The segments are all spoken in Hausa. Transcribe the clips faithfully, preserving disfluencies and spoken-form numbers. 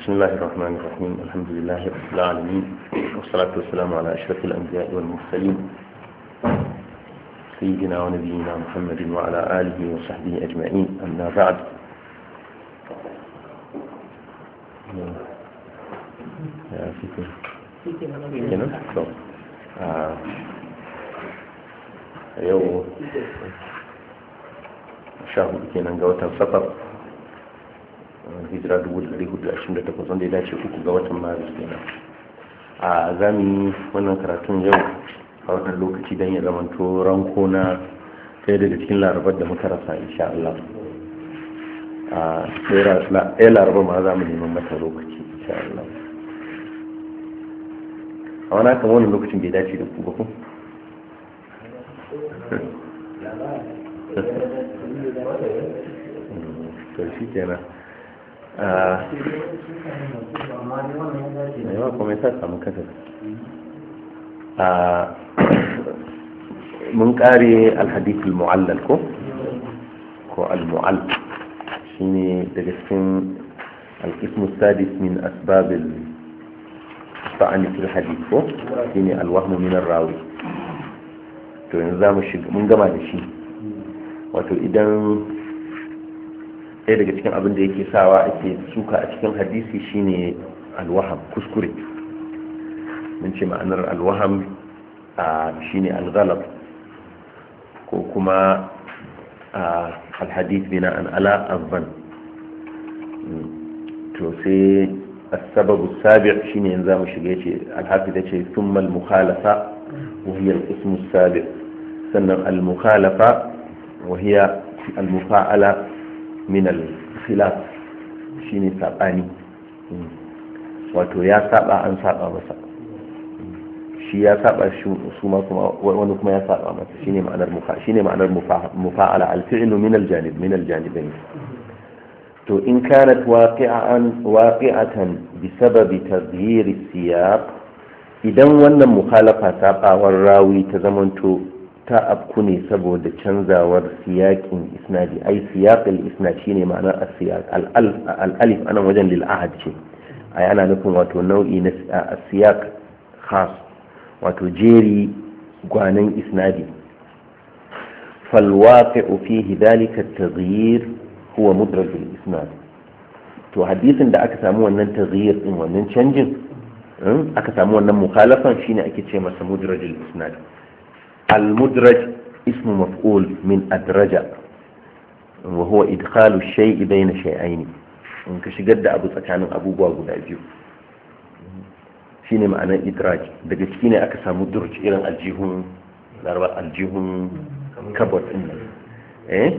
بسم الله الرحمن الرحيم الحمد لله رب العالمين والصلاة والسلام على أشرف الأنبياء والمرسلين سيدنا ونبينا محمد وعلى آله وصحبه أجمعين أما بعد يا فكر هنا آه. يو شهر كنا نقوة السفر hijira dubu da hudu ashirin da takwas wanda ya dace uku ga watan maris kenan a zami wannan karatun yau a wannan lokaci don ya zamanto ranko na ɗaya daga cikin larabar da muka rasa insha Allah a ɗaya larabar ma za mu neman mata lokaci insha Allah a wani kan wannan lokacin bai dace da ku ba ku to shi kenan yawa kuma ya samu kasar mun kare alhadith al-mu'allal ko ko al-mu'all shine daga cikin al-qism sadis min asbab al-ta'an fi al-hadith ko shine al-wahm min ar-rawi to yanzu zamu shiga mun gama da shi wato idan ɗaya daga cikin abin da yake sawa ake suka a cikin hadisi shine alwaham kuskure mun ce ma'anar alwaham shine alghalab ko kuma alhadith bina an ala azban to sai السبب السابع شيني نظام الشيء الحافظ شيء ثم المخالفة وهي القسم السابع سنة المخالفة وهي المفاعلة min al-khilaf shine sabani wato ya saba an saba masa shi ya saba shi su ma kuma wani kuma ya saba masa shine ma'anar mufa shine ma'anar mufa'ala al-fi'lu min al-janib min al-janibayn to in kanat waqi'an waqi'atan bisababi taghyir as-siyaq idan wannan mukhalafa sabawar rawi ta zamanto ta afku ne saboda canzawar siyakin isnadi ai siyaqil isnad shine ma'anar as-siyaq al-alif anan wajen lil ahad ce ai ana nufin wato nau'i na as-siyaq khas wato jeri gwanan isnadi fal waqi'u fihi dhalika at-taghyir huwa mudraj al-isnad to hadisin da aka samu wannan taghyir din wannan canjin aka samu wannan mukhalafan shine ake ce masa mudraj al-isnad المدرج اسم مفعول من أدرج وهو إدخال الشيء بين شيئين إنك شجد أبو سكان أبو بابو دايجو شيني معنى إدراج daga ciki ne aka samu durj irin aljihun laraba aljihun kabot din eh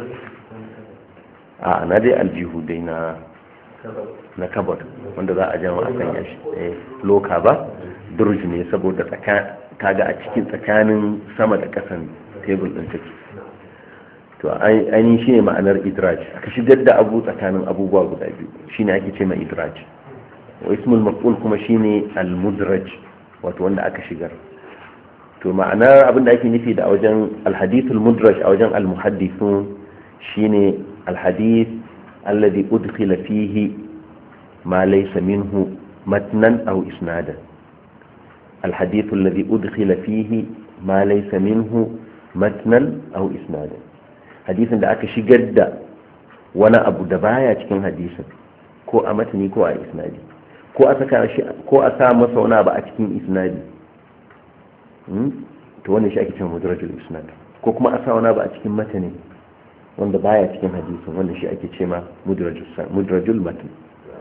a na dai aljihu dai na na kabot wanda za a jama a sanya shi eh loka ba durj ne saboda tsaka kaga a cikin tsakanin sama da kasan tebul din take to ainihin shi ne ma'anar idraj aka shigar da abu tsakanin abubuwa guda biyu shi ne ake ce ma idraj wa ismul maf'ul kuma shi ne al-mudraj wato wanda aka shigar to ma'anar abin da ake nufi da a wajen al-hadithul mudraj a wajen al-muhaddithun shi ne al-hadith alladhi udkhila fihi ma laysa minhu matnan aw isnadan الحديث الذي أدخل فيه ما ليس منه متنا أو إسنادا حديث da aka shigar da wani abu da baya cikin hadisin ko a matani ko a isnadi ko a saka shi ko a sa masa wani abu a cikin isnadi to wannan shi ake cewa mudrajul isnad ko kuma a sa wani abu a cikin matani wanda baya cikin hadisin wannan shi ake cewa mudrajul mudrajul matan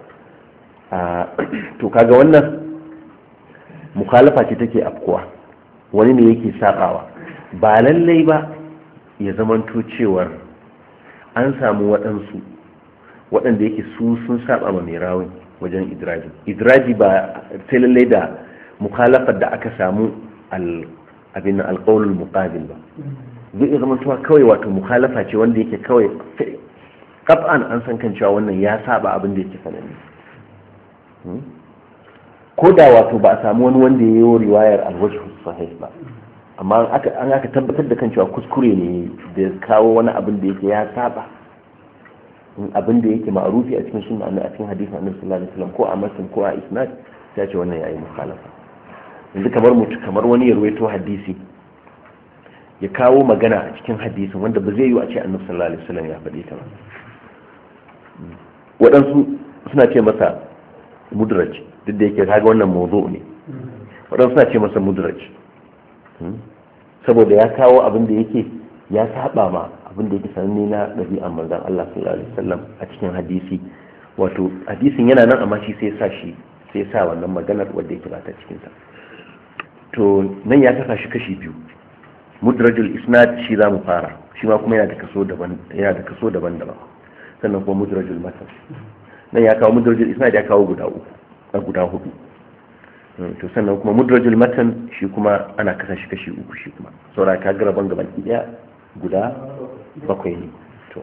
to kaga wannan mukhalafa ce take afkuwa wani ne yake sabawa ba lallai ba ya zamanto cewar an samu waɗansu waɗanda yake su sun saba ma mai rawin wajen idraji idraji ba sai lallai da mukhalafar da aka samu abin alƙawlul muqabil ba zai iya zamantowa kawai wato mukhalafa ce wanda yake kawai qat'an an san kan cewa wannan ya saba abin da yake sananne ko da wato ba a samu wani wanda ya yi riwayar alwajhu sahih ba amma an aka tabbatar da kan cewa kuskure ne da kawo wani abin da yake ya saba abin da yake ma'rufi a cikin sunna a cikin hadisin annabi sallallahu alaihi wasallam ko a masin ko a isnad sai ce wannan yayi mukhalafa yanzu kamar mutu kamar wani ya ruwaito hadisi ya kawo magana a cikin hadisin wanda ba zai yi a ce annabi sallallahu alaihi wasallam ya faɗi ta ba waɗansu suna ce masa mudraj duk da yake kaga wannan mawdu ne waɗansu suna ce masa mudraj saboda ya kawo abin da yake ya saba ma abin da yake sananne na ɗabi'an manzon Allah sallallahu alaihi wasallam a cikin hadisi wato hadisin yana nan amma shi sai sa shi sai sa wannan maganar wanda yake ba ta cikin sa to nan ya saka shi kashi biyu mudrajul isnad shi za mu fara shi ma kuma yana da kaso daban yana da kaso daban-daban sannan kuma mudrajul matan nan ya kawo mudrajul isnad ya kawo guda uku a guda hudu to sannan kuma mudrajul matan shi kuma ana kasa shi kashi uku shi kuma saura ka ga rabon gaban daya guda bakwai ne to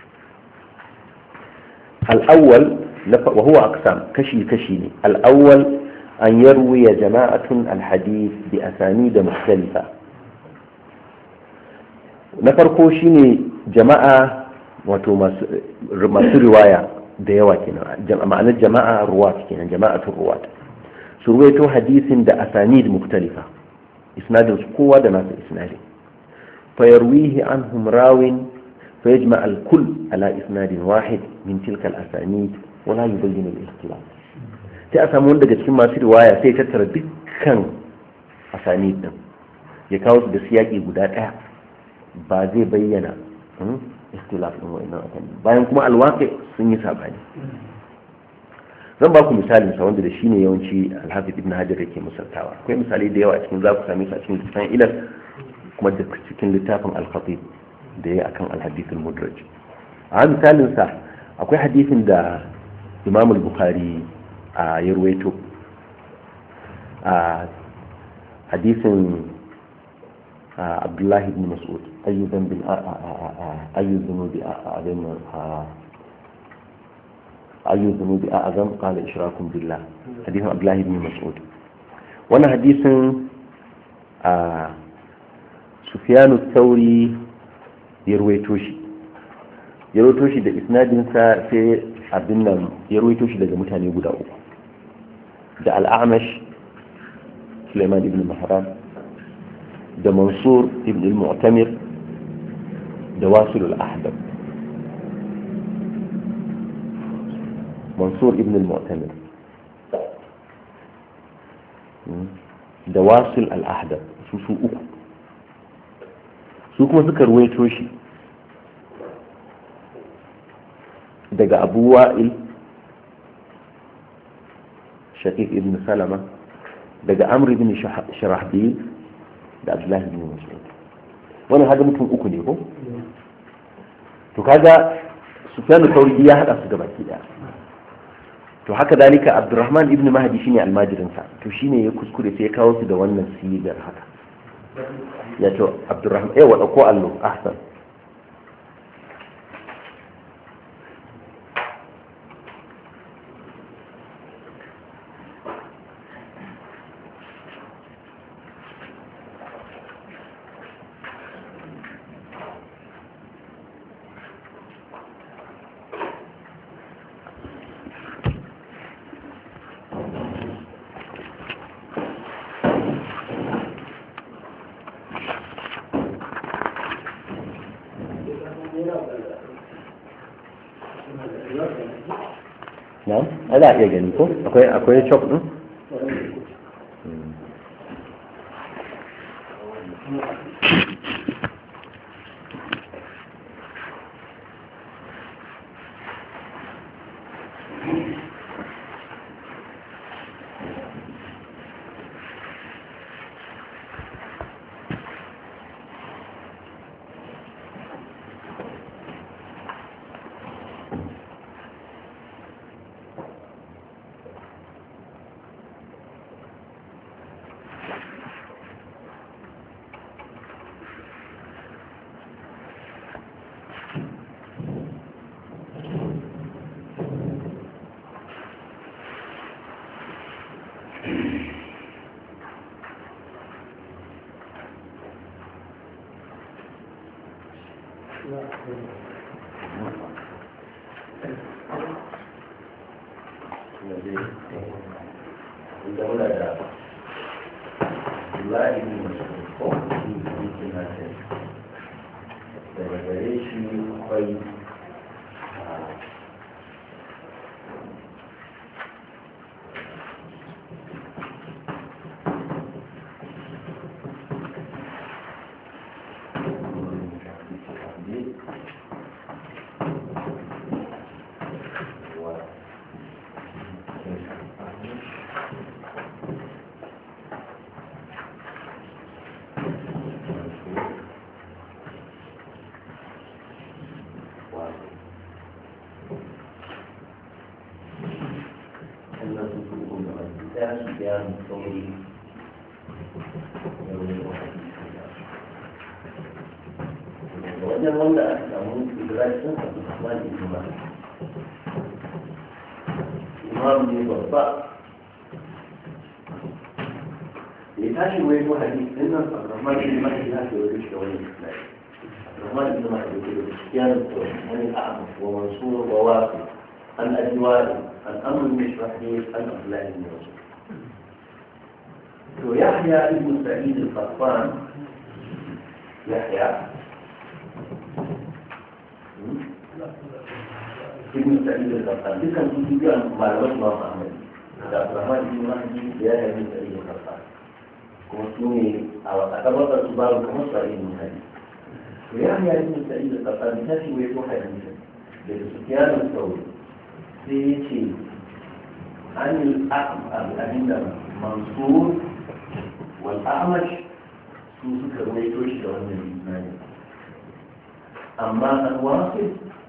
al-awwal wa huwa aqsam kashi kashi ne al-awwal an yarwiya jama'atun al-hadith bi asanid mukhtalifa na farko shine jama'a wato masu riwaya da yawa kenan ma'anar jama'a ruwat kenan jama'atul ruwat su ruwaito hadisin da asanid mukhtalifa isnadin su kowa da nasa isnadin fa yarwihi anhum rawin fa yajma' al-kull ala isnadin wahid min tilka al-asanid wa la yubayyin al-ikhtilaf sai a samu wanda daga cikin masu riwaya sai ya tattara dukkan asanid din ya kawo su da siyaki guda daya ba zai bayyana ikhtilaf din wa'annan akan bayan kuma alwaqi sun yi sabani zan ba ku misalin sa wanda da shine yawanci al-Hafiz Ibn Hajar yake misaltawa akwai misali da yawa cikin za ku same su a cikin littafin ilal kuma da cikin littafin al-Khatib da yayi akan al-Hadith al-Mudraj a misalin sa akwai hadisin da Imam al-Bukhari a ya ruwaito a hadisin Abdullah ibn Mas'ud أي ذنب أي الذنوب أعظم أي الذنوب أعظم قال إشراك بالله حديث عبد الله بن مسعود وانا حديث سفيان الثوري يرويتوشي يرويتوشي da isnadinsa sai abin nan ya ruwaito shi daga mutane guda uku da al-A'mash Sulaiman ibn Mahran da Mansur ibn al-Mu'tamir da wasil al-ahdab mansur ibn al-mu'tamir da wasil al-ahdab su su uku su kuma suka ruwaito shi daga abu wa'il shaqiq ibn salama daga amr ibn shirahbil da abdullahi ibn mas'ud wannan hada mutum uku ne ko to kaga Sufyan al-Thawri ya hada su gabaki daya to haka dalika Abdurrahman ibn Mahdi shine almajirin sa to shine ya kuskure sai ya kawo su da wannan sigar haka ya to Abdurrahman eh wada ko allo ahsan na'am ana iya gani ko akwai akwai chop din إذا ولا لا يمكن يمكن أن يكون wajen wanda aka samu ibrahim a musamman imam imam ne babba da ya tashi wai ko hadis din nan rahman ibn mahdi ya ce wani shi wani islam rahman ibn mahdi ya ce kiyan to wani a'am wa mansur wa waqi an ajwari an amr bin shahid an abdullah ibn yusuf to yahya ibn sa'id al-qattan yahya ابن سعيد القطان كان في جامع معلومات ما فهمت عبد الرحمن بن مهدي يا ابن سعيد القطان كمسلمي او اعتبر كبار كما سعيد بن مهدي ويعني ابن سعيد القطان نفسه ويروح حديثا لسفيان الثوري سيتي عن الاعمى عند منصور والاعمش سوسك رويتوش لو النبي اما الواصل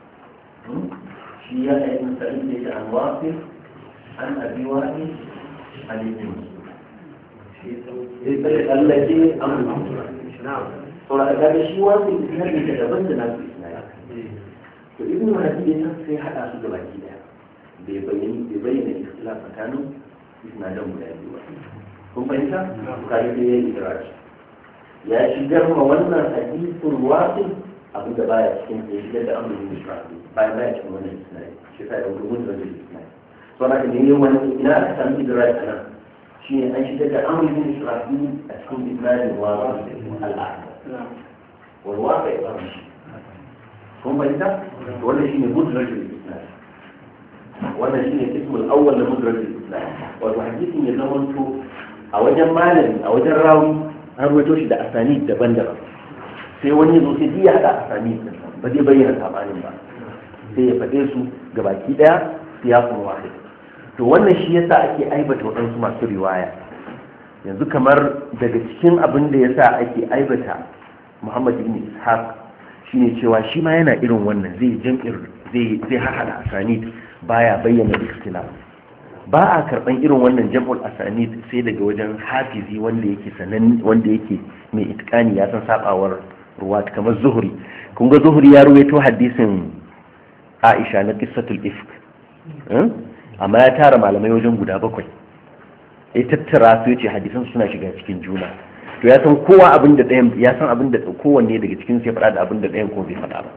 شيء ابن سعيد ليس عن واصل عن ابي وائل عن ابن مسعود التي امر نعم ولا هذا شيء واصل هذه تتبدل في الاسلام فابن مسعود في حدا في الواجب بيبين بيبين الاختلاف كانوا اسنادهم لا يوافق هم فهمت قال لي الادراج يا شجر wannan hadisin wasil abin da baya cikin da shi da amurin da shi bayan baya cikin wani isnai shi ta yi wani da shi isnai so na kan yi wani ina aka sami idrai a nan shi ne an shigar da amurin da shi a cikin isnai wa al'ada wani waka ya bari shi kun fahimta wannan shi ne mudraj al-isnai wannan shi ne ismul awwal na mudraj al-isnai wato hadisin ya zamanto a wajen malami a wajen rawi an ruwaito shi da asani daban-daban sai wani zo sai ya hada asani ba zai bayyana sabanin ba sai ya fade su gabaki daya siyaqun wahid to wannan shi yasa ake aibata wadansu masu riwaya yanzu kamar daga cikin abin da yasa ake aibata Muhammad ibn Ishaq shine cewa shi ma yana irin wannan zai jam'ir zai zai hada asani baya bayyana ikhtilaf ba a karban irin wannan jam'ul asanid sai daga wajen hafizi wanda yake sanan wanda yake mai itqani ya san sabawar ruwat kamar zuhri kun ga zuhri ya ruwaito hadisin Aisha na qissatul ifk amma ya tara malamai wajen guda bakwai ya tattara su yace hadisan suna shiga cikin juna to ya san kowa abin da ɗayan ya san abin da kowanne daga cikin su ya faɗa da abin da ɗayan ko bai faɗa ba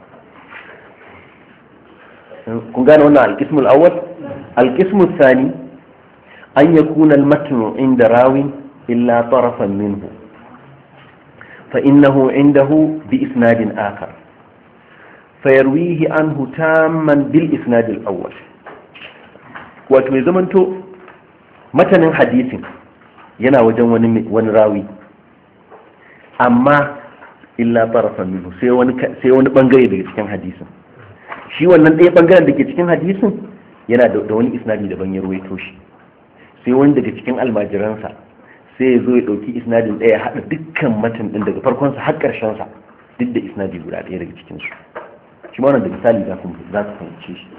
kun gane wannan al-qismul awwal al-qismul thani an yakuna al-matn inda rawin illa tarafan minhu fa innahu indahu bi isnadin akhar fayarwihi anhu tamman bil isnad al-awwal wato ya zamanto matanin hadisin yana wajen wani wani rawi amma illa tarafan minhu sai wani sai wani bangare daga cikin hadisin shi wannan ɗaya ɓangaren da ke cikin hadisin yana da wani isnadi daban ya ruwaito shi sai wani daga cikin almajiransa sai ya zo ya ɗauki isnadin ɗaya haɗa dukkan matan ɗin daga farkonsa har ƙarshensa duk da isnadi guda ɗaya daga cikinsu shi ma wannan da misali za ku fahimce shi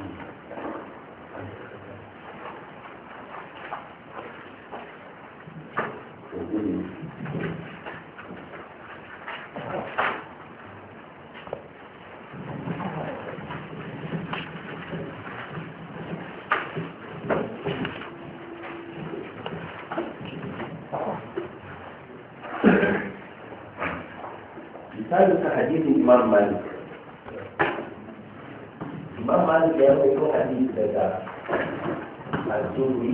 ثالث حديث الإمام مالك الإمام مالك يروي حديث ذا الزهري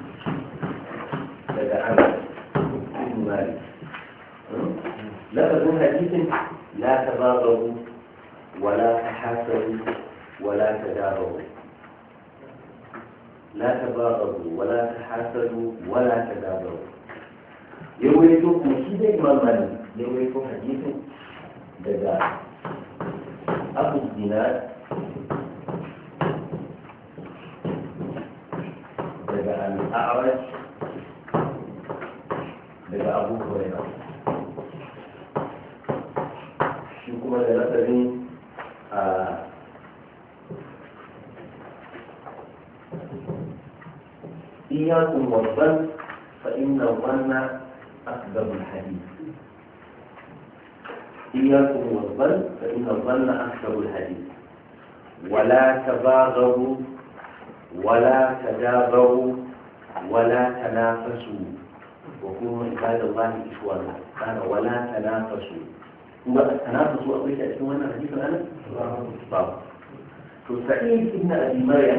daga Anas ibn Malik lafazin hadisin la tabaghadu wala tahasadu wala tadabaru la tabaghadu wala tahasadu wala tadabaru yawaito kuma shi da Imam Malik yawaito hadisin daga Abu Dinar daga Al-A'raj daga Abu Hurairah shi kuma da nasarin a iyakum wazan fa inna wanna akdabul hadith iyakum wazan fa inna wanna akdabul hadith wala tabagharu wala tadabaru wala tanafasu وكونوا عباد الله إخوانا قال ولا تنافسوا ثم التنافسوا أقول شيء وانا حديث أنا طب فسعيد ابن أبي مريم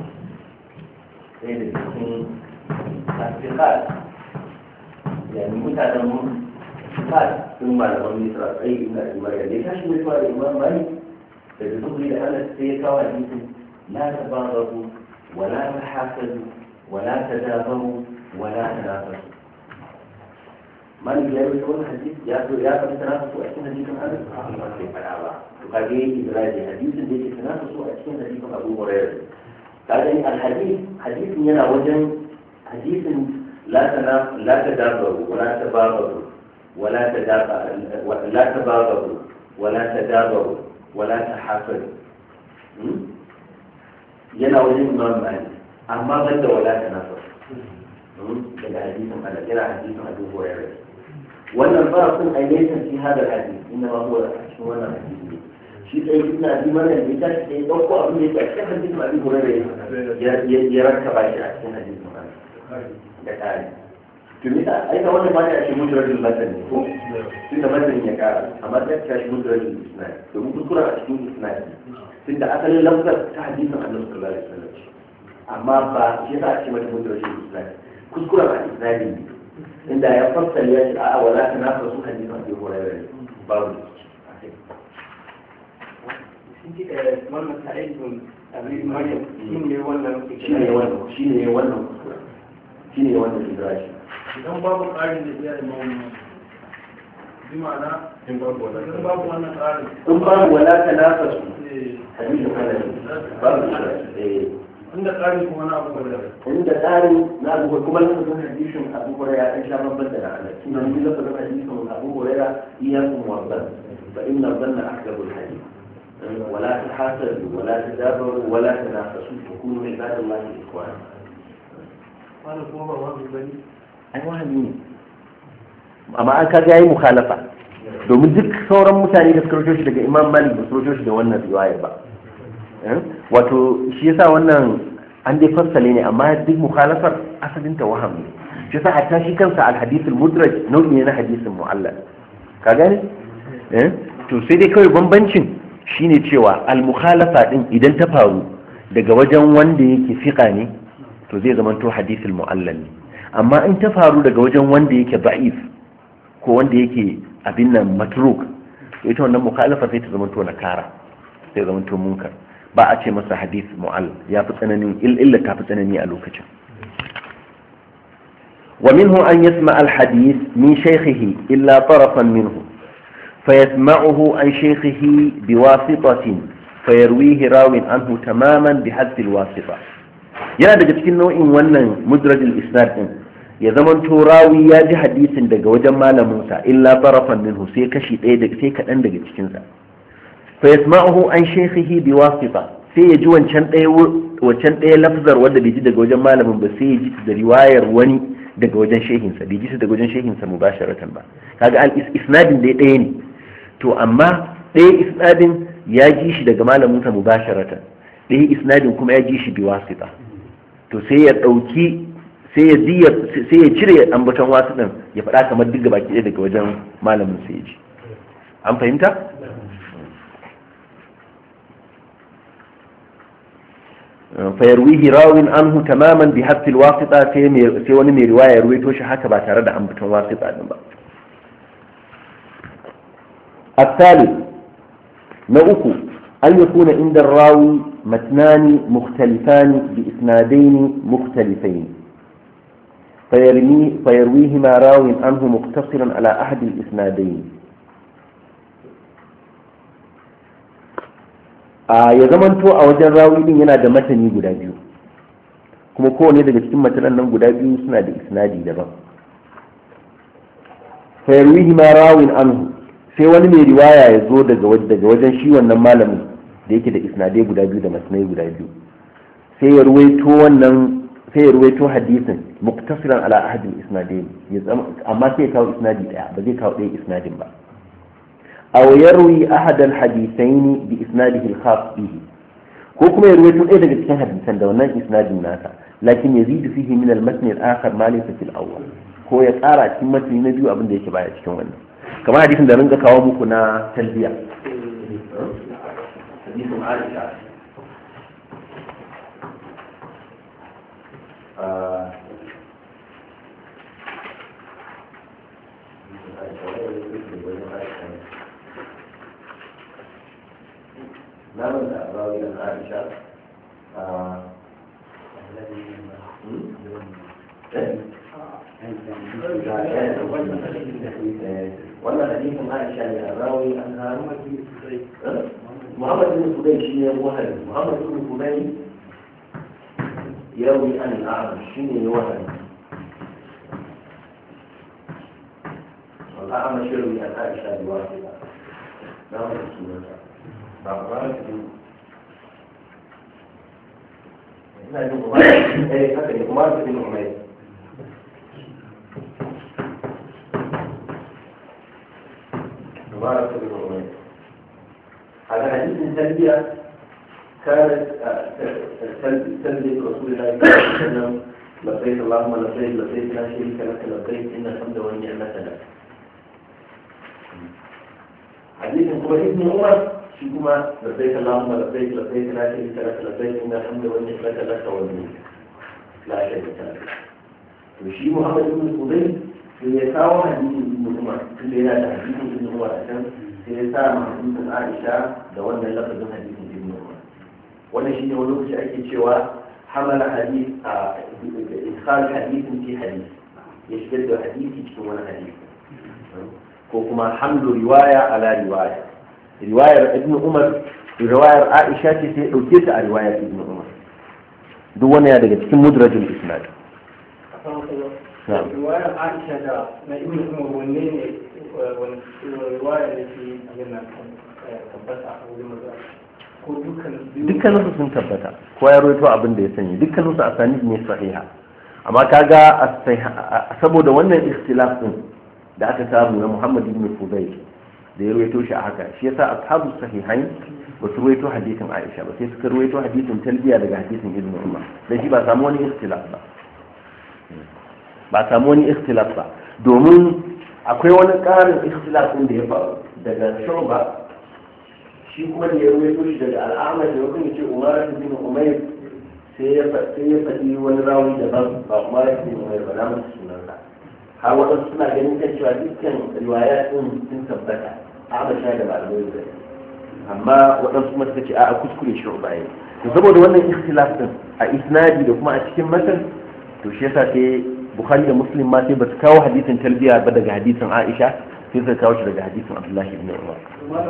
سيد الحسين الثقات يعني متعلم ثقات ثم لما يسرى سعيد ابن أبي مريم ليش عشان يسوى الإمام مالك فبتقول لأنا السيكة وحديث لا تباغضوا ولا تحاسدوا ولا تدابروا ولا تنافسوا مالك يا رجل يقول حديث يا رجل يا رجل تنافس وأكين حديث هذا وقال إدراج حديث الذي تنافس وأكين حديث أبو هريرة قال الحديث حديث ينا وجن حديث لا تناف لا تدابروا ولا تباغضوا ولا تدابروا لا تباغضوا ولا تدابروا ولا تحاسدوا ينا وجن إمام مالك أما غد ولا تنافس daga hadisin Allah kira hadisin Abu Hurairah wannan ba sun ayyukan fi hada hadisi inna ma huwa cikin wannan hadisi shi sai ibn Abi Maryam ya tashi sai dauko abin da yake cikin hadisin Abu Hurairah ya ya rakaba shi a cikin hadisin Allah da kai to mita ai ka wannan ba ta shi mujarradul matan ne ko tunda matan ya kara amma da ta shi mujarradul isnad to mun kuskura a cikin isnad tunda asalin lafzar ta hadisin Annabi sallallahu alaihi wasallam amma ba shi yasa ake mata mujarradul isnad kuskura a isnadi inda ya fassara ya ce a'a wala ta nafa su hadisi a cikin horaire babu shi ne wannan ta'ayyun abin maryam shi ne wannan shi ne wannan shi ne wannan kuskura shi ne wannan idrashi idan babu ƙarin da ya imamu bi ma'ana in babu wala in babu wannan ƙarin in babu wala ta nafa su hadisi babu eh inda tsarin kuma na abu da inda tsarin na abu kuma lafazin hadisin abu hurairah an sha babban da Allah inda mun lafazin hadisin abu hurairah iyakum wa dhann fa inna dhanna akdabul hadith wala tahasadu wala tadabaru wala tanafasu takunu ibadallahi ikhwan wala kuma ba wani bane ai wani ne amma an kaga yayi mukhalafa domin duk sauran mutane da suka rubuto shi daga Imam Malik ba su rubuto shi da wannan riwaya ba wato shi yasa wannan an dai fassale ne amma duk mukhalafar asalin ta waham ne shi yasa hatta shi kansa al-hadith al-mudraj nau'i ne na hadisin mu'allal ka gane eh to sai dai kawai bambancin shine cewa al-mukhalafa din idan ta faru daga wajen wanda yake fiqa ne to zai zama to hadith al-mu'allal ne amma in ta faru daga wajen wanda yake da'if ko wanda yake abin nan matruk to ita wannan mukhalafa sai ta zama to nakara sai zama to munkar ba a ce masa hadith mu'al ya fi tsananin illa ta fi tsanani a lokacin wa minhu an yasma al hadith min shaykhihi illa tarafan minhu fayasma'uhu an shaykhihi biwasitatin fayarwihi rawin anhu tamaman bihadth al wasita yana daga cikin nau'in wannan mudraj al isnad din ya zaman to rawi ya ji hadisin daga wajen malamin sa illa tarafan minhu sai kashi ɗaya daga sai kadan daga cikin sa فيسمعه عن شيخه بواسطة sai ya ji wancan ɗaya wancan ɗaya lafzar wanda bai ji daga wajen malamin ba sai ya ji da riwayar wani daga wajen shehinsa bai ji su daga wajen shehinsa mubasharatan ba kaga al isnadin dai ɗaya ne to amma ɗaya isnadin ya ji shi daga malamin sa mubasharatan ɗaya isnadin kuma ya ji shi biwasita to sai ya ɗauki sai ya ji sai ya cire ambaton wasu din ya faɗa kamar duk gaba ɗaya daga wajen malamin sa ya ji an fahimta fayarwihi rawin anhu tamaman bi haqqil wasita sai sai wani mai riwaya ya ruwaito shi haka ba tare da ambaton wasita din ba. الثالث نأكو أن يكون عند الراوي متنان مختلفان بإسنادين مختلفين فيرمي فيرويهما راو عنه مقتصرا على أحد الإسنادين. ya zamanto a wajen rawi din yana da matani guda biyu kuma kowane daga cikin matanan nan guda biyu suna da isnadi daban. fayarwihima rawin anhu sai wani mai riwaya ya zo daga wajen shi wannan malamin da yake da isnadai guda biyu da masnai guda biyu sai ya ruwaito wannan sai ya ruwaito hadisin muktasiran ala ahadin isnadain amma sai ya kawo isnadi daya ba zai kawo ɗaya isnadin ba. aw yarwi ahad al hadithain bi isnadihi al khas bihi ko kuma ya ruwaito ɗaya daga cikin hadisan da wannan isnadin nasa lakin yazidu fihi min al matn al akhar ma laysa fil awwal ko ya tsara cikin matni na biyu abin da yake baya cikin wannan kamar hadisin da rinka kawo muku na talbiya hadisin Aisha namun da rawi da Aisha wannan hadisin Aisha ne a rawi an haru Muhammad bin Fudayl shi ne wahari Muhammad bin Fudayl yarwi an al-A'raj shi ne wahari al-A'raj yarwi an Aisha bi wasita namun sunanta ba ba ne ina jin kuma eh haka ne kuma bin Umayr مبارك بن عمير. هذا حديث من تلبية كانت تلبية رسول الله صلى الله عليه وسلم لبيك اللهم لبيك لبيك لا شريك لك لبيك إن الحمد والنعمة لك. حديث هو ابن عمر شكما لبيك اللهم لبيك لبيك لا شريك لك لبيك إن الحمد والنعمة لك والملك لا شريك لك. وشي محمد بن فضيل sai ya kawo hadisin ibn Umar tunda yana da hadisin ibn Umar a can sai ya sa ma hadisin Aisha da wannan lafazin hadisin ibn Umar. Wannan shine wani lokaci ake cewa hamala hadith a idkhal hadithin fi hadith ya shigar da hadisi cikin wani hadisi ko kuma hamlu riwaya ala riwaya. Riwayar ibn Umar riwayar Aisha ce sai ya dauke ta a riwayar ibn Umar. Duk wannan ya daga cikin mudrajul isnad. riwayar Aisha da na Ibn Umar wanne ne riwayar da ke yana tabbata a wurin maza ko dukkan dukkanin su sun tabbata ko ya rawaito abin da ya sani dukkanin su asanid ne sahiha amma kaga saboda wannan ikhtilaf din da aka samu na Muhammad ibn Fudayl da ya rawaito shi a haka shi yasa ashabu sahihain ba su rawaito hadisin Aisha ba sai suka rawaito hadisin talbiya daga hadisin Ibn Umar dan shi ba samu wani ikhtilaf ba ba samu wani ikhtilaf ba domin akwai wani ƙarin ikhtilaf din da ya faru daga Shu'ba shi kuma da ya ruwaito shi daga al'amari da kuma ce Umar bin Umayr sai ya sai ya faɗi wani rawi daban ba Umar bin Umayr ba namu sunansa har wadansu suna ganin kan cewa dukkan riwaya din sun tabbata Aisha da malamai da amma wadansu kuma suka ce a kuskure Shu'ba ne to saboda wannan ikhtilaf din a isnadi da kuma a cikin matan to shi yasa sai Bukhari da Muslim ma sai ba su kawo hadisin talbiya ba daga hadisin Aisha sai suka kawo shi daga hadisin Abdullahi ibn Umar.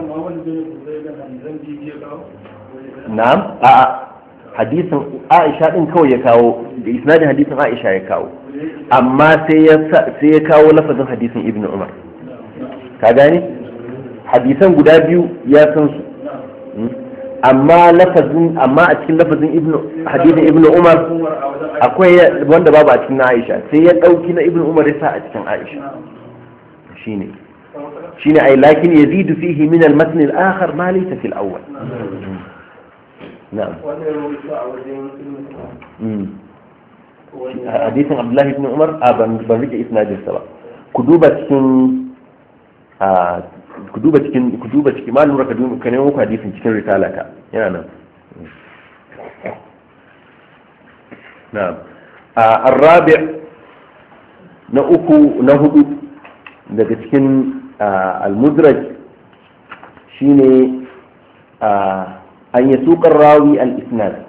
Na'am, a hadisin Aisha din kawai ya kawo da isnadin hadisin Aisha ya kawo amma sai ya sai ya kawo lafazin hadisin Ibn Umar. Ka gane? Hadisan guda biyu ya san su. amma lafazin amma a cikin lafazin ibnu hadisin ibnu Umar akwai wanda babu a cikin Aisha sai ya dauki na ibnu Umar ya sa a cikin Aisha shine shine ai lakin yazidu fihi min al-matn al-akhar ma laysa fi al-awwal na'am hadisin Abdullah ibn Umar ban ban rike isnadin sa ba ku duba cikin ku duba cikin ku duba cikin malum raka duba ka nemo ku hadisin cikin risala ta yana nan na'am الرابع na uku na hudu daga cikin al-mudraj shine an yasuqar rawi al-isnad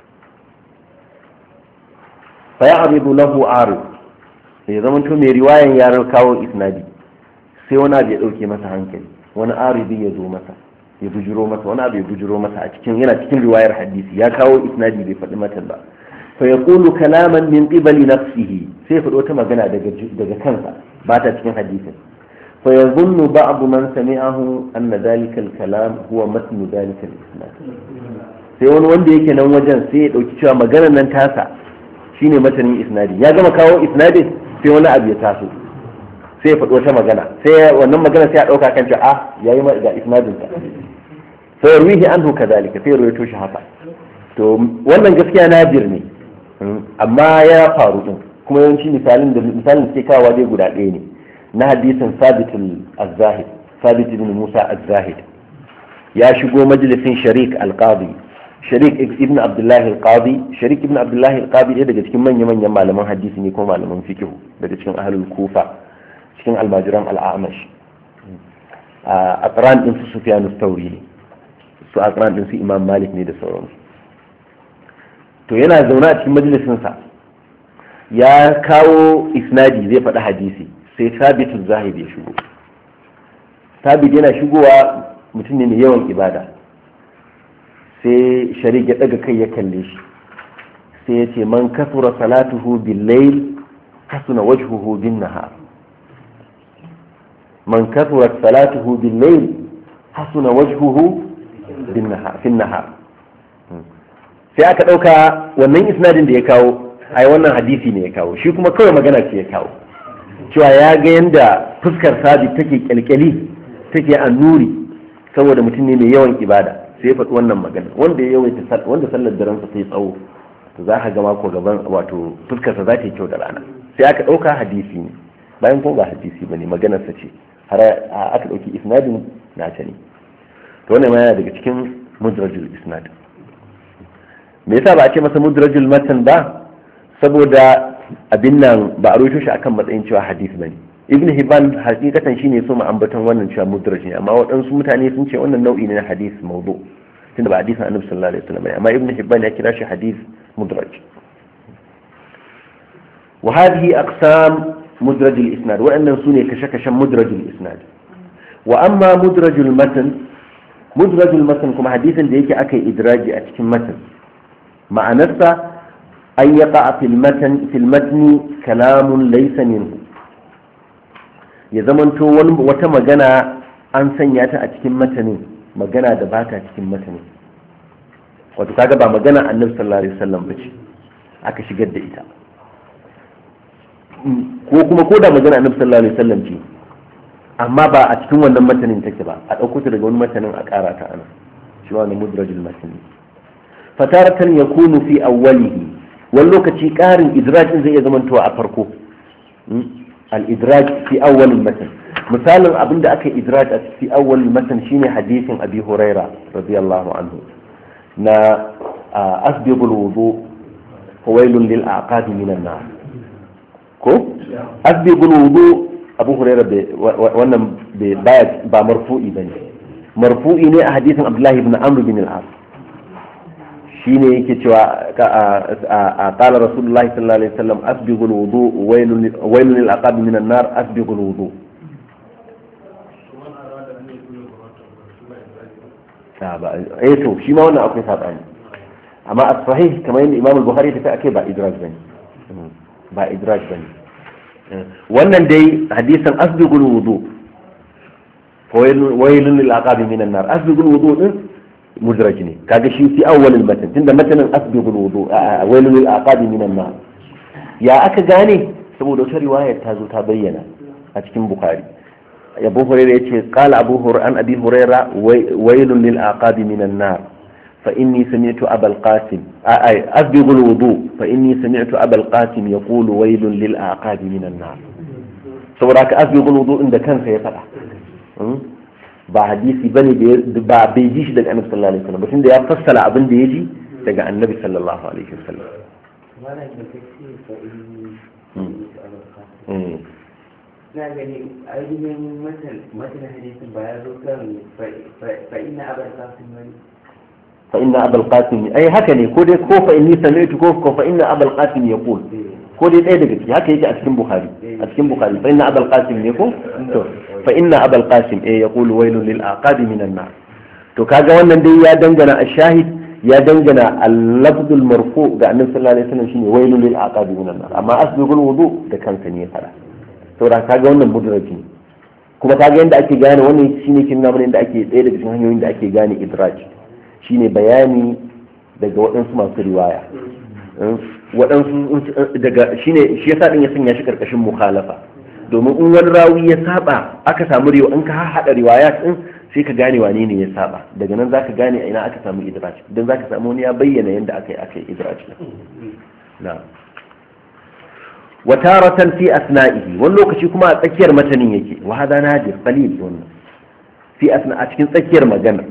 fa ya'ridu lahu 'arid sai zaman to mai riwayan ya kawo isnadi sai wani abu ya dauke masa hankali wani aridi ya zo masa ya bujuro masa wani abu ya bujuro masa a cikin yana cikin riwayar hadisi ya kawo isnadi bai faɗi mata ba fa yaqulu kalaman min qibali nafsihi sai ya faɗi wata magana daga daga kansa ba ta cikin hadisin fa yadhunnu ba'd man sami'ahu anna dhalika al-kalam huwa matn dhalika al-isnad sai wani wanda yake nan wajen sai ya dauki cewa maganar nan tasa shine matanin isnadi ya gama kawo isnadin sai wani abu ya taso sai ya faɗi wata magana sai wannan magana sai ya ɗauka kan cewa ah yayi ga isnadin ta sai ruhi anhu kadalika sai ruwaito shi haka to wannan gaskiya nadir ne amma ya faru din kuma yawanci misalin da misalin da ke kawo dai guda ɗaya ne na hadisin Sabit al-Zahid Sabit ibn Musa al-Zahid ya shigo majalisin Sharik al-Qadi Sharik ibn Abdullah al-Qadi Sharik ibn Abdullah al-Qadi ɗaya daga cikin manya-manyan malaman hadisi ne ko malaman fiqh daga cikin ahlul Kufa cikin almajiran al-A'mash a aqran din su Sufyan al-Thawri ne su aqran din su Imam Malik ne da sauransu to yana zaune a cikin majalisinsa ya kawo isnadi zai faɗi hadisi sai sabitu zahid ya shigo sabit yana shigowa mutum ne mai yawan ibada sai sharik ya ɗaga kai ya kalle shi sai ya ce man kasura salatuhu bil layl hasuna wajhuhu bin nahar man kasura salatuhu bil layl hasuna wajhuhu bin nahar fin nahar sai aka ɗauka wannan isnadin da ya kawo ai wannan hadisi ne ya kawo shi kuma kawai magana ce ya kawo cewa ya ga yadda fuskar sabi take kyalkyali take annuri saboda mutum ne mai yawan ibada sai ya faɗi wannan magana wanda ya yawaita wanda sallar daren sa sai tsawo to za ka ga mako gaban wato fuskar sa za ta yi kyau da rana sai aka ɗauka hadisi ne bayan kuma ba hadisi bane maganar sa ce har aka ɗauki isnadin na ta ne to wannan ma yana daga cikin mudrajul isnad me yasa ba a ce masa mudrajul matan ba saboda abin nan ba a rawaito shi akan matsayin cewa hadisi bane ibn hibban hakikatan shine so mu ambaton wannan cewa mudraj ne amma waɗansu mutane sun ce wannan nau'i ne na hadis mawdu tunda ba hadisin annabi sallallahu alaihi wasallam amma ibn hibban ya kira shi hadis mudraj wa hadhihi aqsam mudraj al-isnad wa annan sune kashe-kashen mudraj al-isnad wa amma mudraj al-matan mudraj al-matan kuma hadisin da yake akai idraji a cikin matan ma'anarsa an yaqa fil matan fil matni kalamun laysa minhu ya zamanto wata magana an sanya ta a cikin matanin magana da ba ta cikin matanin wato kaga ba magana annabi sallallahu alaihi wasallam bace aka shigar da ita ko kuma ko da magana annabi sallallahu alaihi wasallam ce amma ba a cikin wannan matanin take ba a dauko ta daga wani matanin a ƙara ta ana shi wannan mudrajul matani fataratan yakunu fi awwalihi wani lokaci ƙarin idrajin zai iya zamantowa a farko al-idraj fi awwal al-matan misalin abinda aka yi idraj a fi awwal al-matan shine hadisin abi huraira radiyallahu anhu na asbigul wudu wailun lil aqab min an-nar ko asbigul wudu abu huraira wannan ba marfu'i bane marfu'i ne a hadisin abdullahi ibn amr bin al-as shine yake cewa a qala rasulullahi sallallahu alaihi wasallam asbighul wudu waylun lil aqab min an-nar asbighul wudu eh to shi ma wannan akwai sabani amma as-sahih kamar yadda Imam al-Bukhari ta ake ba idraj bane ba idraj bane wannan dai hadisin asbighul wudu waylun lil aqab min an-nar asbighul wudu din mudraj ne kaga shi fi awwalil matan tunda matanin asbighul wudu wailul lil aqabi minan nar ya aka gane saboda wata riwayar ta zo ta bayyana a cikin bukhari abu hurairah yace qala abu hurairah an abi hurairah wailul lil aqabi minan nar fa inni sami'tu abul qasim ay asbighul wudu fa inni sami'tu abul qasim yaqulu wailul lil aqabi minan nar saboda ka asbighul wudu inda kansa ya fada ba hadisi bane ba bai ji shi daga annabi sallallahu alaihi wasallam tunda ya fassara abin da ya ji daga annabi sallallahu alaihi wasallam wannan da kake fa in na gani ainihin matan hadisin ba ya zo kan fa inna abal qasim wani fa inna abal qasim ai haka ne ko dai ko fa inni sami'tu ko ko fa inna abal qasim yaqul ko dai ɗaya daga ciki haka yake a cikin bukhari a cikin bukhari fa inna abal qasim ne ko to fa inna abal qasim eh yaqulu waylun lil aqabi minan nar to kaga wannan dai ya dangana ash-shahid ya dangana al-lafz al-marfu ga annabi sallallahu alaihi wasallam shine waylun lil aqabi minan nar amma asbiqul wudu da kansa ne ya fara saboda kaga wannan mudraji ne kuma kaga yanda ake gane wannan shine kin namu yanda ake tsaye daga cikin hanyoyin da ake gane idraj shine bayani daga waɗansu masu riwaya waɗansu daga shine shi yasa din ya sanya shi karkashin mukhalafa domin in wani rawi ya saba aka samu riwaya in ka hada riwayat din sai ka gane wane ne ya saba daga nan zaka gane a ina aka samu idraj dan zaka samu wani ya bayyana yanda aka yi aka yi idraj na wataratan fi asna'ihi wani lokaci kuma a tsakiyar matanin yake wa hada nadir qalil wannan fi asna a cikin tsakiyar maganar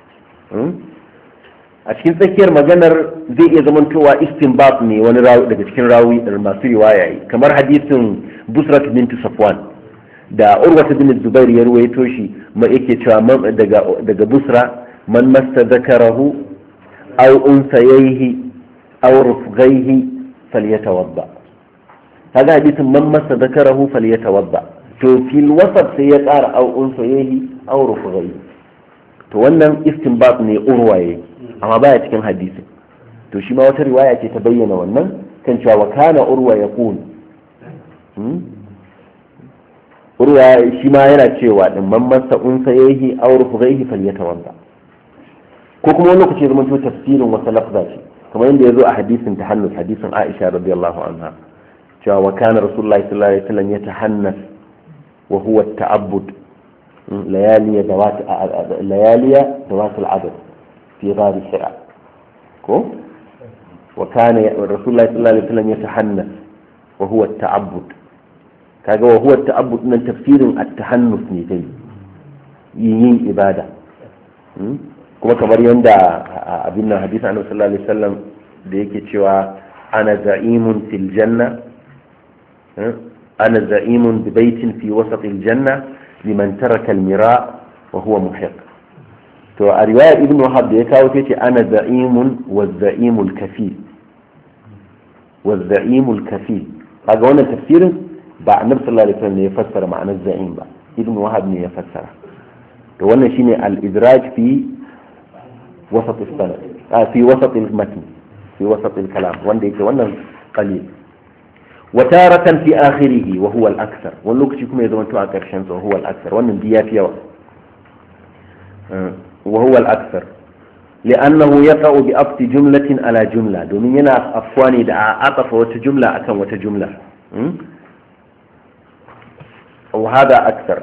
a cikin tsakiyar maganar zai iya zamantowa istinbat ne wani rawi daga cikin rawi da masu riwaya kamar hadisin Busrat bint Safwan da Urwa bin Zubair ya ruwaito shi ma yake cewa daga daga Busra man massa zakarahu aw unsayhi aw rufghayhi falyatawadda kaga hadisin man massa zakarahu falyatawadda to fil wasat sai ya ƙara aw unsayhi aw rufghayhi to wannan istinbat ne Urwa yayi amma baya cikin hadisi to shi ma wata riwaya ce ta bayyana wannan kan cewa wa kana Urwa yaqul Urwa shi ma yana cewa din man masa unsa yahi aw rufghayhi falyatawadda ko kuma wani lokaci zaman to tafsirin wata lafza ce kamar yadda yazo a hadisin tahannus hadisin Aisha radiyallahu anha cewa wa kana rasulullahi sallallahu alaihi wasallam yatahannas wa huwa at-ta'abbud layali dawat layali dawat al-adad في غار حراء كو وكان رسول الله صلى الله عليه وسلم يتحنث وهو التعبد كاجا وهو التعبد من تفسير التحنث ne dai yin ibada kuma kamar yanda abin nan hadisi annabi sallallahu alaihi wasallam da yake cewa ana za'imun fil janna ana za'imun bi baitin fi wasat al janna liman taraka al mira wa huwa muhiq to a riwaya ibn wahab da ya kawo ta ce ana za'imun wa za'imul kafil wa za'imul kafil kaga wannan tafsirin ba annabi sallallahu alaihi wasallam ne ya fassara ma'anar za'im ba ibn wahab ne ya fassara to wannan shine al-idraj fi wasat as-sanad ah fi wasat al-matn fi wasat al-kalam wanda yake wannan qalil wa taratan fi akhirih wa huwa al-akthar wannan lokaci kuma ya zama to a karshen sa huwa al-akthar wannan biya fi yawa وهو الأكثر لأنه يقع بأبط جملة على جملة دومين ينا أفواني دعا أطف وتجملة أكم وتجملة وهذا أكثر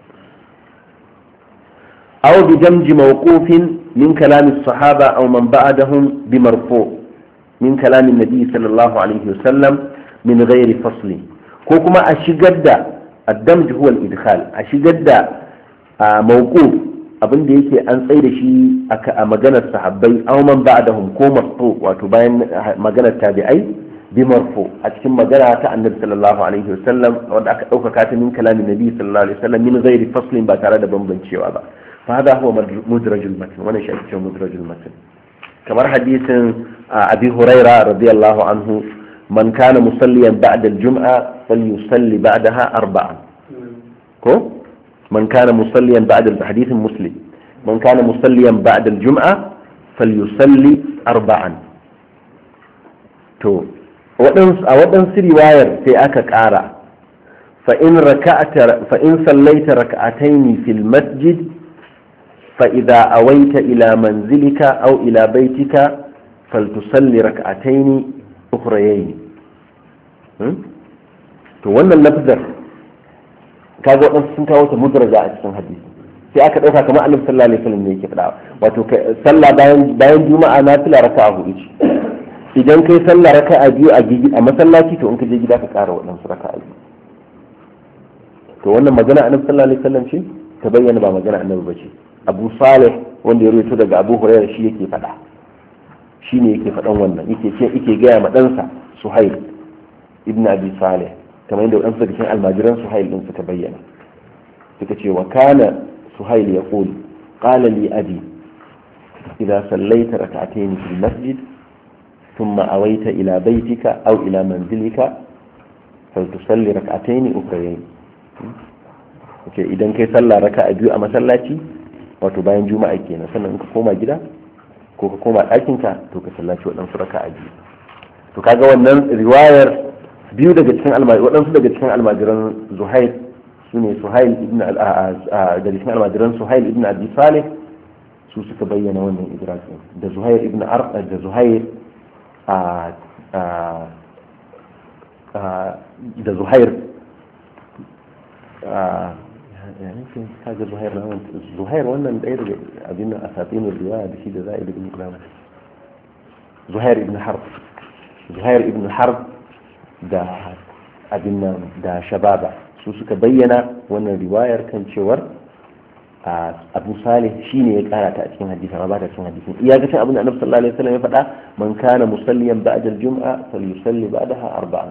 أو بدمج موقوف من كلام الصحابة أو من بعدهم بمرفوع من كلام النبي صلى الله عليه وسلم من غير فصل كوكما أشجد الدمج هو الإدخال أشجد موقوف abin da yake an tsaye da shi a maganar sahabbai aw man ba'dahum ko marfu wato bayan maganar tabi'ai bi marfu a cikin magana ta annabi sallallahu alaihi wasallam wanda aka dauka ta min kalamin nabi sallallahu alaihi wasallam min ghairi faslin ba tare da bambancewa ba fa hada huwa mudrajul matn wannan shi ake cewa mudrajul matn kamar hadisin abi huraira radiyallahu anhu man kana musalliyan ba'da al-jum'a falyusalli ba'daha arba'an ko من كان مصليا بعد الحديث مسلم من كان مصليا بعد الجمعة فليصلي أربعا تو أودن سري واير في أكا كارا فإن ركعت فإن صليت ركعتين في المسجد فإذا أويت إلى منزلك أو إلى بيتك فلتصلي ركعتين أخريين تو وانا اللفظ kaga wadansu sun kawo ta mudraja a cikin hadisi sai aka dauka kamar annabi sallallahu alaihi wasallam ne yake faɗa wato sallah bayan bayan juma'a na fila raka'a hudu ce idan kai sallah raka'a biyu a gidi a masallaci to in ka je gida ka ƙara wadansu raka'a biyu to wannan magana annabi sallallahu alaihi wasallam ce ta bayyana ba magana annabi bace Abu Salih wanda ya rawaito daga Abu Hurairah shi yake faɗa shine yake faɗan wannan yake ce yake gaya ma ɗansa Suhail ibn Abi Salih kamar yadda wadansu daga cikin almajiran Suhail din suka bayyana suka ce wa kana Suhail yaqul qala li abi idza sallaita rak'atayn fil masjid thumma awaita ila baytika aw ila manzilika faltusalli rak'atayn ukhrayn okay idan kai sallah raka'a biyu a masallaci wato bayan juma'a kenan sannan in ka koma gida ko ka koma ɗakinka to ka sallaci waɗansu raka'a biyu to kaga wannan riwayar biyu daga cikin almajiran waɗansu daga cikin almajiran Zuhair sune Suhail ibn daga cikin almajiran Suhail ibn Abi Salih su suka bayyana wannan idrak da Zuhair ibn Arqa da Zuhair da Zuhair kaga Zuhair na Zuhair wannan ɗaya daga abin a satin riwaya da shi da Zaid ibn Qudamah Zuhair ibn Harb Zuhair ibn Harb da abin nan da Shababa su suka bayyana wannan riwayar kan cewar Abu Salih shine ya karata a cikin hadisi amma ba ta cikin hadisin iyakacin abin da Annabi sallallahu alaihi wasallam ya faɗa man kana musalliyan ba'da al-jum'a falyusalli ba'daha arba'an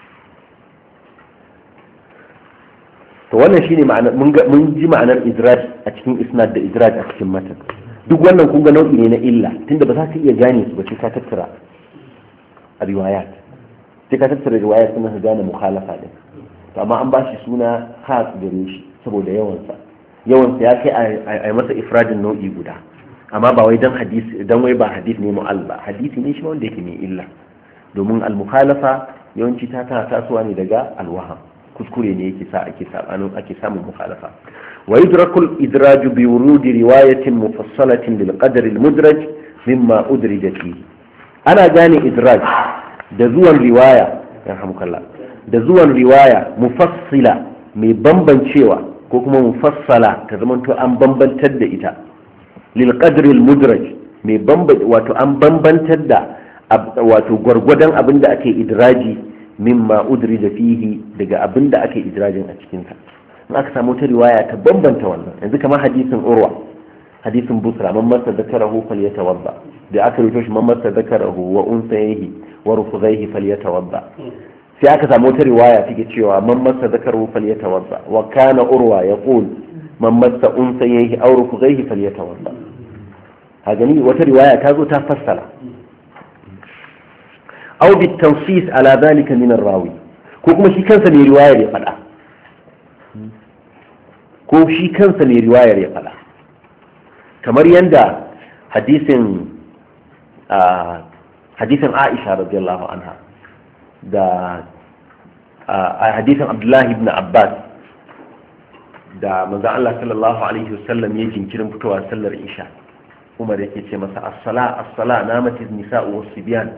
to wannan shine ma'anar mun ji ma'anar idraj a cikin isnad da idraj a cikin matan duk wannan kun ga nau'i ne na illa tunda ba za ka iya gane su ba sai ka tattara a riwayat sai ka tattara riwayat sannan ka gane mukhalafa din to amma an ba shi suna khas gare shi saboda yawansa yawansa ya kai a masa ifradin nau'i guda amma ba wai dan hadisi dan wai ba hadisi ne mu'al ba hadisi ne shi wanda yake mai illa domin al-mukhalafa yawanci ta tana tasowa ne daga al-waham kuskure ne yake sa ake sabanin ake samun mukhalafa wa yudrakul idraj bi wurudi riwayatin mufassalatin lil qadr al mudraj mimma udrija fihi ana gane idraj da zuwan riwaya yarhamukallah da zuwan riwaya mufassila mai bambancewa ko kuma mufassala ta zamanto an bambantar da ita lil qadr al mudraj mai bamban wato an bambantar da wato gwargwadon abinda ake idraji mimma udrija fihi daga abinda ake idrajin a cikin sa in aka samu ta riwaya ta bambanta wannan yanzu kamar hadisin urwa hadisin busra man masa zakarahu falyatawadda da aka rubuto shi man masa zakarahu wa unsayhi wa rufghayhi falyatawadda sai aka samu ta riwaya take cewa man masa zakarahu falyatawadda wa kana urwa yaqul man masa unsayhi aw rufghayhi falyatawadda hagani wata riwaya ta zo ta fassara أو بالتنصيص على ذلك من الراوي ko kuma shi kansa ne riwayar ya faɗa ko shi kansa ne riwayar ya faɗa kamar yadda hadisin hadisin Aisha radiyallahu anha da hadisin Abdullahi ibn Abbas da manzon Allah sallallahu alaihi wasallam ya jinkirin fitowa sallar Isha Umar yake ce masa as-sala as-sala namatiz nisa'u was-sibyan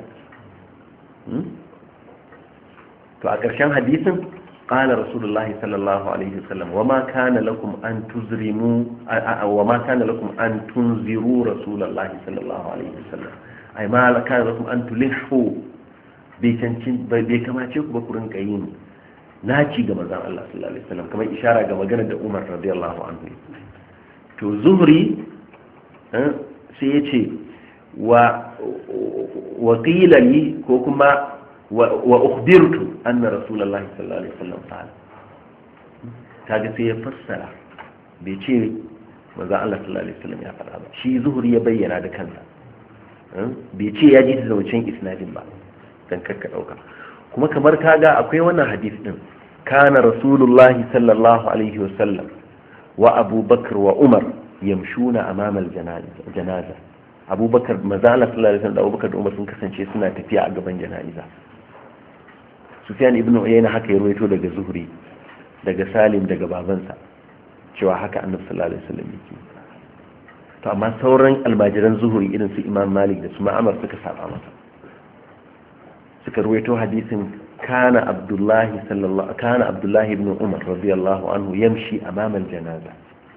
to a ƙarshen hadisin qala rasulullahi sallallahu alaihi wasallam wama kana lakum an tuzrimu wama kana lakum an tunziru rasulullahi sallallahu alaihi wasallam ai ma kana lakum an tulihu bai cancin bai kamace ku ba ku rinka yin naci ga manzon Allah sallallahu alaihi wasallam kamar ishara ga magana da Umar radiyallahu anhu to zuhri sai yace wa وقيل لي كوكما وأخبرت أن رسول الله صلى الله عليه وسلم قال kaga sai ya fassara bai ce manzo Allah sallallahu alaihi wasallam ya faɗa ba shi zuhuri ya bayyana da kansa bai ce ya ji da wancan isnadin ba dan kakka dauka kuma kamar kaga akwai wannan hadith din kana rasulullah sallallahu alaihi wasallam wa abubakar wa umar yamshuna amama al-janaza abubakar mazala sallallahu alaihi wasallam da abubakar da umar sun kasance suna tafiya a gaban jana'iza sufyan ibn uyayna haka ya rawaito daga zuhri daga salim daga babansa cewa haka annabi sallallahu alaihi wasallam yake to amma sauran almajiran zuhri irin su imam malik da su ma'amar suka saba masa suka rawaito hadisin kana abdullahi sallallahu kana abdullahi ibn umar radiyallahu anhu yamshi amama al-janaza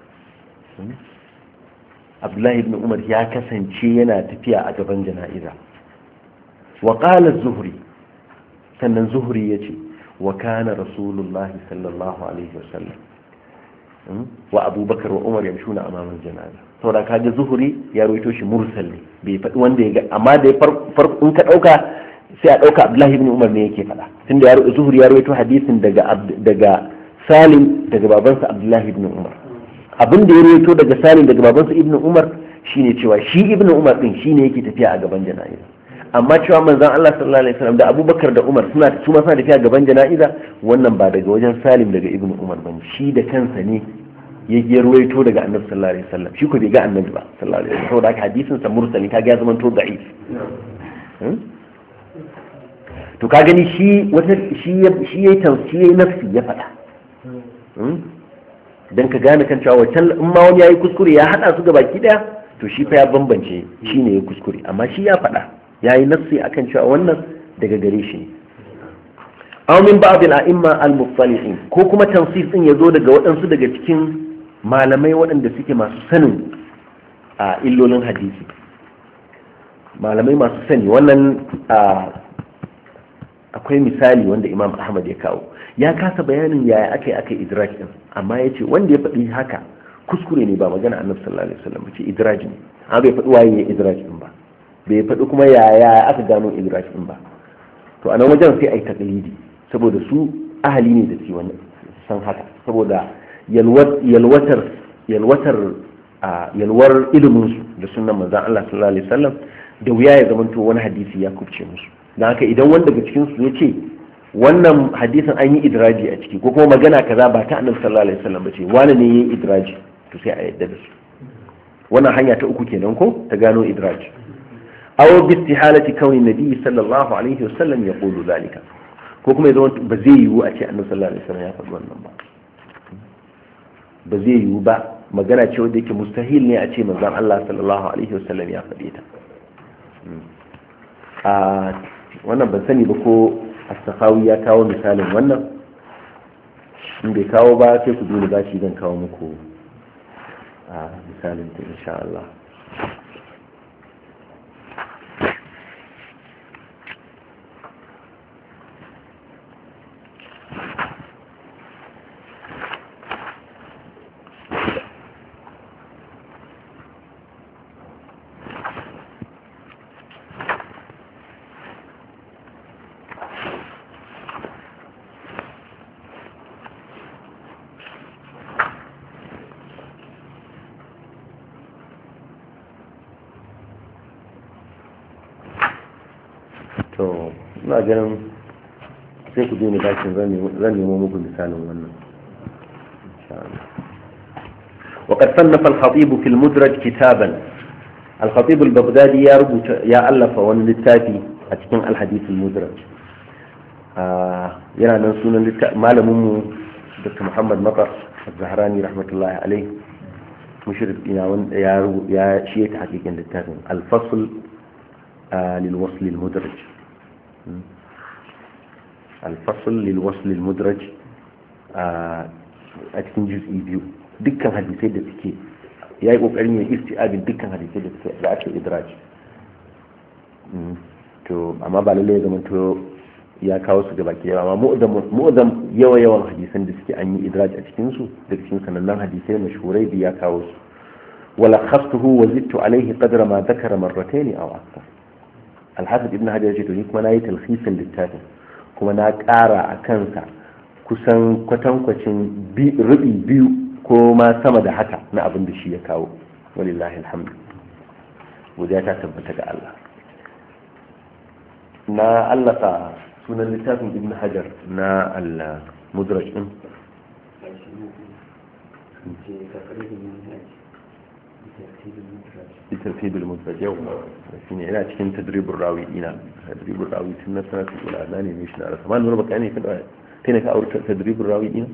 abdullahi ibn umar ya kasance yana tafiya a gaban jana'iza wa qala az-zuhri sannan zuhri yace wa kana rasulullahi sallallahu alaihi wasallam wa abubakar wa umar yamshuna amaman janaza saboda kaga zuhuri ya rawaito shi mursal ne bai faɗi wanda ya ga amma da farko in ka dauka sai a dauka abdullahi ibn umar ne yake faɗa tunda ya zuhuri ya rawaito hadisin daga daga salim daga babansa abdullahi ibn umar abin da ya rawaito daga salim daga babansa ibn umar shine cewa shi ibn umar din shine yake tafiya a gaban jana'iza amma cewa manzon Allah sallallahu alaihi wasallam da abubakar da umar suna su ma suna tafiya gaban jana'iza wannan ba daga wajen salim daga ibn umar bane shi da kansa ne ya ya ruwaito daga annabi sallallahu alaihi wasallam shi ko bai ga annabi ba sallallahu alaihi wasallam saboda haka hadisin sa mursali kaga ya zama to da'if to ka gani shi wata shi shi yayi tafsiri nafsi ya faɗa dan ka gane kan cewa wancan in ma wani yayi kuskure ya hada su gabaki daya to shi fa ya bambance shi ne ya kuskure amma shi ya faɗa yayi nafsi akan cewa wannan daga gare shi ne aw min ba'd al-a'imma al-muttali'in ko kuma tansif din yazo daga waɗansu daga cikin malamai waɗanda suke masu sanin a illolin hadisi malamai masu sani wannan akwai misali wanda imam ahmad ya kawo ya kasa bayanin yaya aka yi aka idraj din amma ya ce wanda ya faɗi haka kuskure ne ba magana annabi sallallahu alaihi wasallam ce idraj ne amma bai faɗi waye ya idraj din ba bai faɗi kuma yaya aka gano idraj din ba to a nan wajen sai a yi taqlidi saboda su ahali ne da su wannan san haka saboda yalwatar yalwatar yalwar ilimin su da sunnan manzon Allah sallallahu alaihi wasallam da wuya ya zamanto wani hadisi ya kubce musu dan haka idan wanda daga cikin su yace wannan hadisin an yi idraji a ciki ko kuma magana kaza ba ta annabi sallallahu alaihi wasallam bace wani ne yayin idraji to sai a yadda da su wannan hanya ta uku kenan ko ta gano idraji aw bi istihalati kauni nabi sallallahu alaihi wasallam yaqulu zalika ko kuma ya ba zai yiwu a ce annabi sallallahu alaihi wasallam ya faɗi wannan ba ba zai yiwu ba magana ce wanda yake mustahil ne a ce manzon Allah sallallahu alaihi wasallam ya faɗe ta a wannan ban sani ba ko as-sakhawi ya kawo misalin wannan in bai kawo ba sai ku dole bashi zan kawo muku a misalin ta insha Allah ina ganin sai ku dole bakin zan nemo muku misalin wannan وقد صنف الخطيب في المدرج كتابا الخطيب البغدادي يا رب يا ألف ونلتافي أتكلم الحديث المدرج يرى نسون مالم دكتور محمد مطر الزهراني رحمة الله عليه مشرف يا يا شيء حقيقة للتافه الفصل للوصل المدرج الفصل للوصل المدرج a cikin juz'i biyu dukkan hadisai da suke ya yi kokarin ya isti'abin dukkan hadisai da suke da ake idraj to amma ba lallai zama to ya kawo su gaba ke yawa amma mu'azzam yawa yawan hadisan da suke an yi idraj a cikin su da cikin sanannan hadisai mashhurai bi ya kawo su wala khastuhu wa zidtu alayhi qadra ma dhakara marratayn aw akthar al-hafiz ibn hajar ya ce to ni kuma nayi talkhisin littafin kuma na ƙara a kansa kusan kwatankwacin rubi biyu ko ma sama da haka na abin da shi ya kawo walillahi alhamdu godiya ta tabbata ga Allah na allaka sunan littafin ibn hajar na al-mudraj din ترتيب المدرج يوم شنو ina cikin tadribur rawi ina tadribur rawi tun na sanatu ila nani ne shi na rasa man baka ne kada kai ne ka aure tadribur rawi ina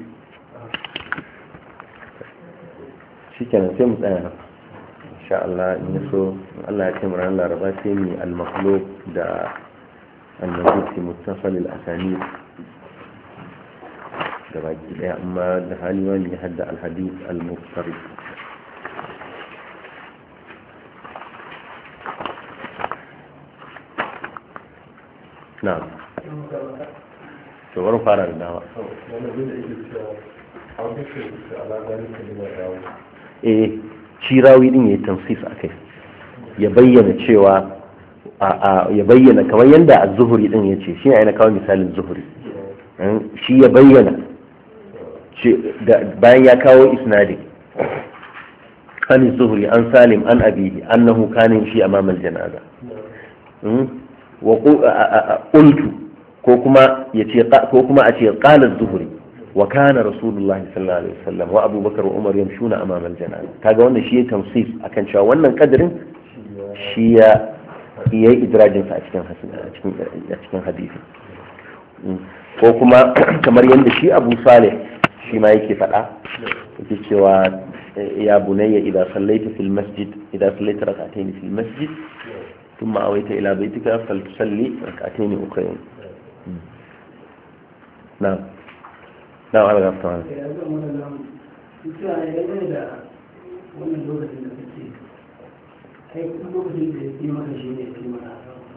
shikenan sai mu tsaya insha Allah in so Allah ya kai mu ran laraba sai mu al-makhluq da an-nabi fi muttasal al-asanid da baki daya amma da hali wani hadda al-hadith al-muqtarib na'am to bari fara da dama eh shi rawi din yayi tansis akai ya bayyana cewa ya bayyana kamar yadda az-zuhri din yace shi ne na kawo misalin zuhri shi ya bayyana bayan ya kawo isnadi an zuhri an salim an abihi annahu kana shi amama al-janaza wa qultu ko kuma yace ko kuma a ce qala az-zuhri wa kana rasulullahi sallallahu alaihi wasallam wa abubakar wa umar yamshuna amama al-janaza kaga wannan shi ya tamsis akan cewa wannan kadarin shi ya yayi idrajin sa a cikin a cikin a cikin hadisi ko kuma kamar yadda shi Abu Salih shi ma yake faɗa yake cewa ya bunayya idan sallaita fil masjid idan sallaita rak'atayn fil masjid thumma awaita ila baytika faltusalli rak'atayn ukhrayn na'am na'am ala gafta wannan lokacin da kake kai lokacin da yake maka shi ne yake maka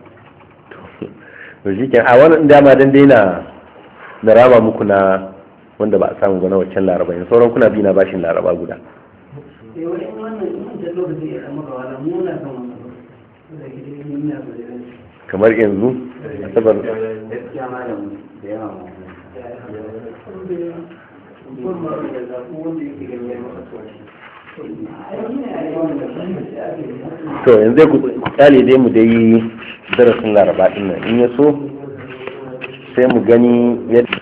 to shi ke a wannan dama dan daina na rama muku na wanda ba a samu ba na waccan laraba yin sauran kuna bi na bashin laraba guda eh wani wannan wannan lokacin ya kama ka wala mu na kan wannan da ke da yin na ba da kamar yanzu asabar gaskiya malam da yawa to yanzu ku kyale dai mu dai darasin laraba din nan in ya so sai mu gani yadda